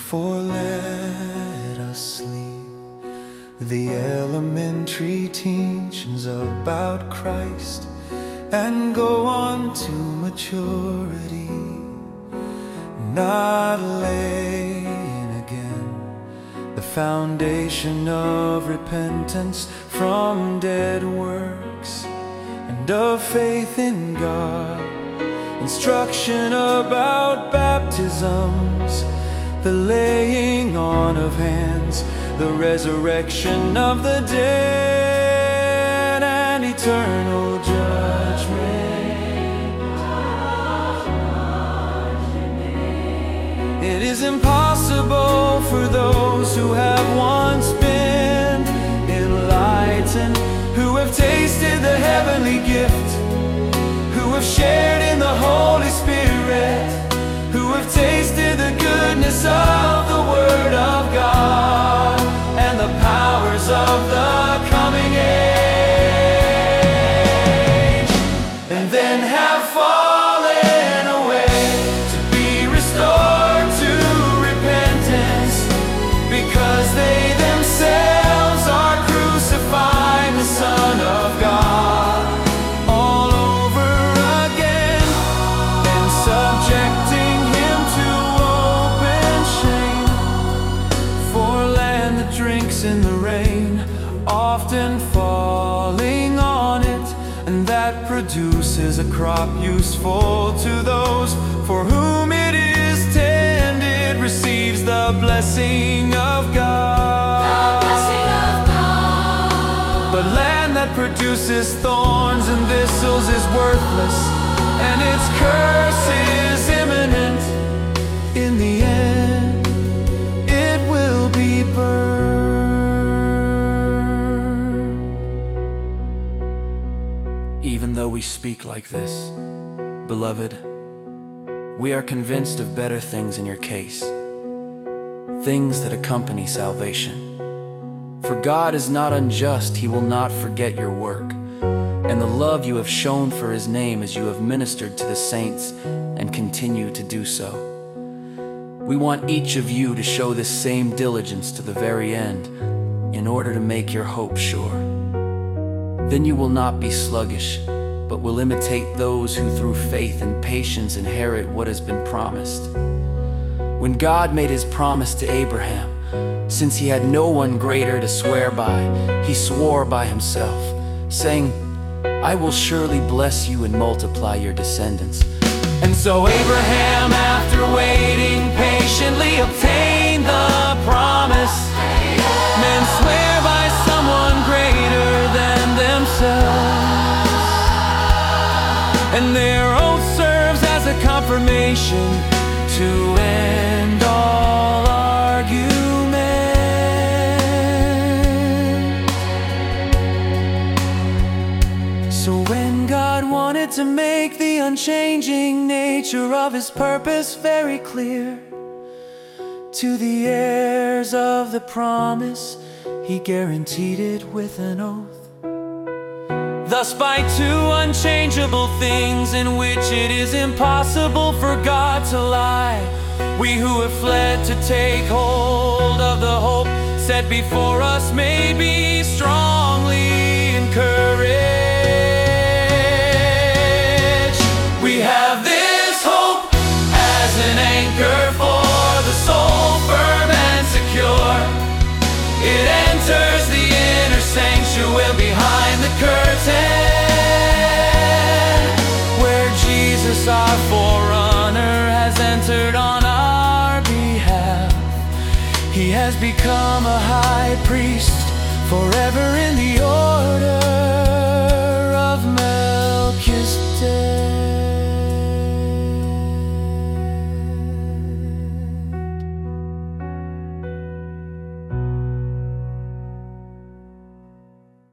For let us leave the elementary teachings about Christ and go on to maturity, not laying again the foundation of repentance from dead works and of faith in God, instruction about baptisms, the laying on of hands, the resurrection of the dead, and eternal judgment. It is impossible for those who have once been enlightened, who have tasted the heavenly gift, who have shared in the Holy Spirit, who have tasted the goodness of the Word of God and the powers of the coming age, and then have fallen away to be restored to repentance, because they themselves are crucifying the Son of God all over again and subjecting Him to open shame. For land that drinks in the rain, often falling on it, and that produces a crop useful to those for whom it is tended, receives the blessing of God. But land that produces thorns and thistles is worthless, and its curse is imminent. In the end, it will be burned. Even though we speak like this, beloved, we are convinced of better things in your case, things that accompany salvation. For God is not unjust, He will not forget your work, and the love you have shown for His name as you have ministered to the saints and continue to do so. We want each of you to show this same diligence to the very end, in order to make your hope sure. Then you will not be sluggish, but will imitate those who through faith and patience inherit what has been promised. When God made His promise to Abraham, since he had no one greater to swear by, He swore by Himself, saying, I will surely bless you and multiply your descendants. And so Abraham, after waiting patiently, obtained the promise. Men swear by someone greater than themselves, and their oath serves as a confirmation to end all argument. So when God wanted to make the unchanging nature of His purpose very clear to the heirs of the promise, He guaranteed it with an oath. Thus by two unchangeable things in which it is impossible for God to lie, we who have fled to take hold of the hope set before us may be strongly encouraged. We have this hope as an anchor for the soul, firm and secure. It enters the inner sanctuary behind the curtain, where Jesus our forerunner has entered on our behalf. He has become a high priest forever in the